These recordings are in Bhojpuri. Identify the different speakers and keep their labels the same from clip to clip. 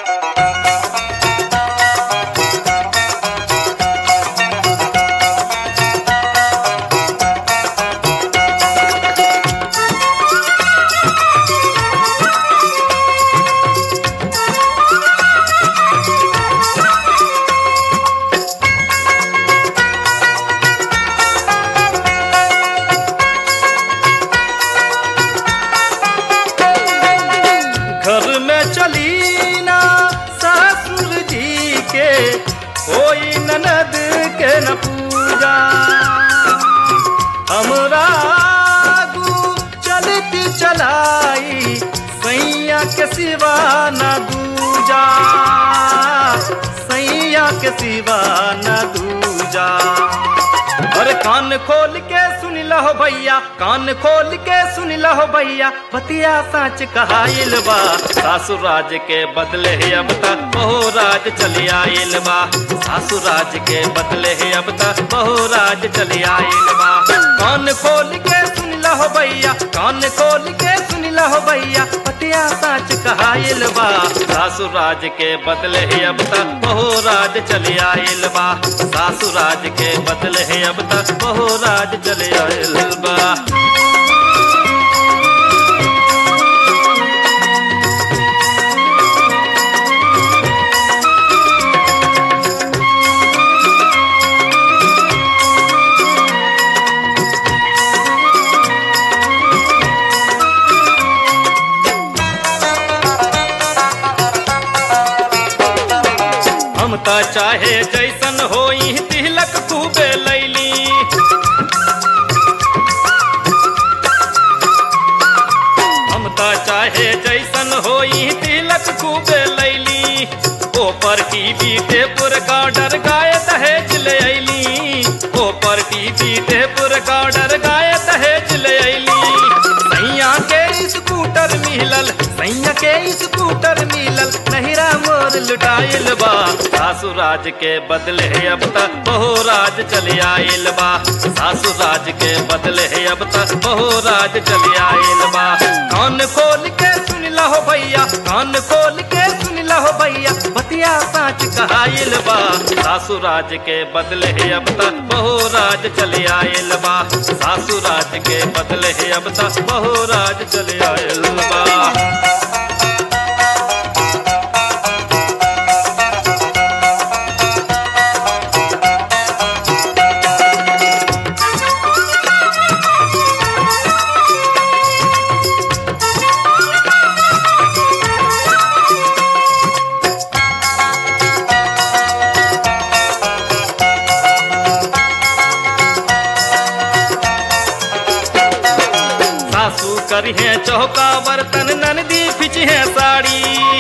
Speaker 1: घर में चली ना ससुर जी के कोई ननद के न पूजा। हमरा आगू चलती चलाई सैया के सिवा न दूजा, सैया के सिवा न दूजा। अरे कान खोल के सुन लहो भैया, कान खोल के सुन लहो भैया, बतिया सच कहाइल बा। सासुर राज के बदले है अब तक बहु राज चली आइल बा। सासुर राज के बदले है अब तक बहु राज चली आइल बा। कान खोल के सुन लहो भैया, कान खोल के सुन लहो भैया, बतिया सच कहाइल बा। सासुर राज के बदले है अब तक बहु राज चली आइल बा। सासुर राज के बदले है अब तक बहु राज चली आइल बा। हम त चाहे जैसन होई तिलक खूबे लैली, हम त चाहे जैसन होई तिलक खूबे लैली। ऊपर टीवी टेपुर गार्डर गाय दहेज ले अइली, ऊपर टीवी टेपुर गार्डर गाय दहेज ले अइली। सैया के स्कूटर मिलल, सैया के स्कूटर मिलल, नहिरा मोर लुटाइल बा। सासुर राज के बदले है अब तक बहु राज चली आइल बा। सासुर राज के बदले है अब तक बहु राज चली आइल बा। कान खोल के सुन लहो भैया, कान खोल के सुन लहो भैया, बतिया सच कहाइल बा। सासुर राज के बदले है अब तक बहु राज चली आइल बा। सासुर राज के बदले है अब तक बहु राज चली आइल बा। सासू करी है चौका बर्तन, ननदी पिच है साड़ी।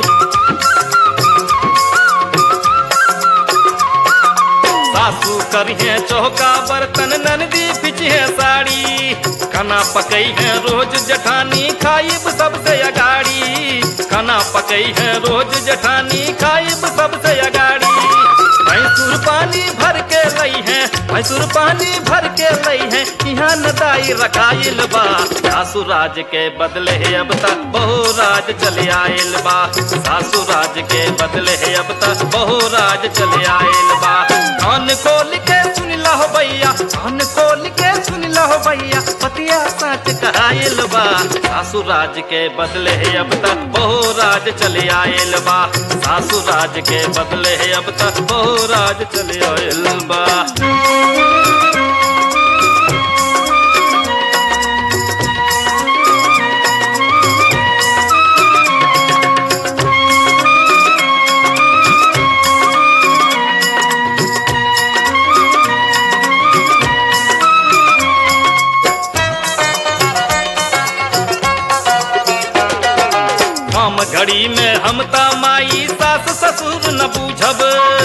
Speaker 1: सासू करी है चौका बर्तन, ननदी पिच है साड़ी। खाना पकई है रोज जठानी, खाइब सबसे अगाड़ी। खाना पकई है रोज जठानी, खाइब सबसे अगाड़ी। भैंसुर पानी भर के लई है, भैंसुर पानी भर के लई है, यहाँ नदाई रखाइल बा। सासुर राज के बदले है अब तक बहु राज चले आइल बा। सासुर राज के बदले है अब तक बहु राज चले आइल बा। कान खोल के सुन लहो भैया, कान खोल के सुन लहो भैया, बतिया सच कहाइल बा। सासुर राज के बदले है अब तक बहु राज चले आइल बा। सासुर राज के बदले है अब तक बहु राज चले आइल बा। काम घड़ी में हम ता माई सास ससुर न बूझब।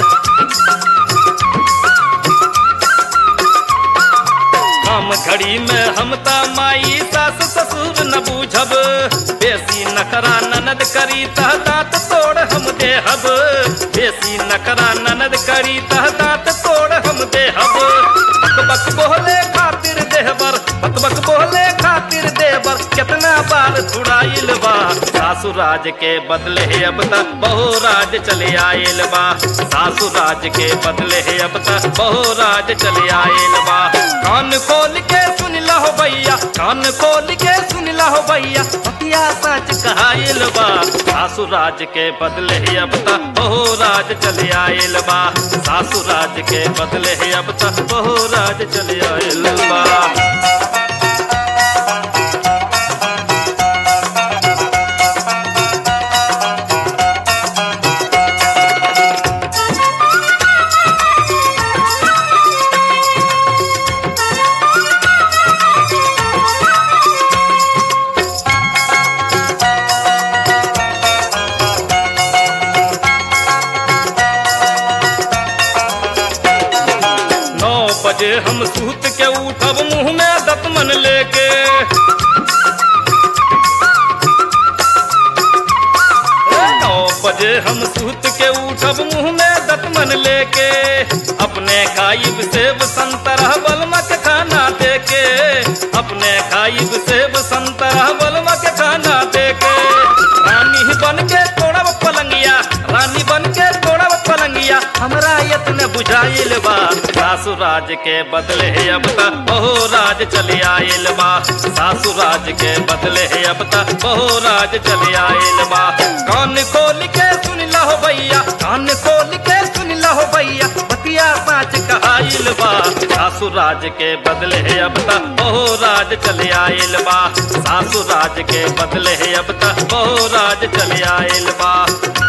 Speaker 1: काम घड़ी में हम ता माई सास ससुर न बूझब। बेसी नखरा ननद करी तह दांत तोड़ हम देहब। बेसी नखरा ननद करी तह दांत तोड़ हम देहब। बक बक बोले खातिर देहबर, बक बक बोले खातिर देवर, कितना बार छुड़ाइल बा सासुराज के बदले है अब तक बहुराज चले आयल बा सासुराज के बदले है अब तक बहुराज चले आयल बा कान खोल के सुन लहो भैया कान खोल के सुन लहो भैया बतिया सच कहाइल बा सासुराज के बदले है अब तक बहुराज चले आयल बा सासुराज के बदले है अब तक बहुराज चले आयल बा बजे हम सूत के उठब मुंह में दतमन लेके 9 बजे हम सूत के उठब मुंह में दतमन लेके अपने खाइब सेब संतरा बलमक खाना देके अपने खाइब सेब संतरा बलमक खाना देके रानी बन के तोड़ब पलंगिया रानी बन के तोड़ब पलंगिया हमरा यत्न बुझाइल बा सासुराज के बदले है अब तक बहुराज चले आयल बा सासुराज के बदले है अब तक बहुराज चले आयल बा कान खोल के सुन लहो भैया कान खोल के सुन लहो भैया बतिया साच कहाइल बा सासुराज के बदले है अब तक बहुराज चले आयल बा सासुराज के बदले है अब तक बहुराज चले आयल बा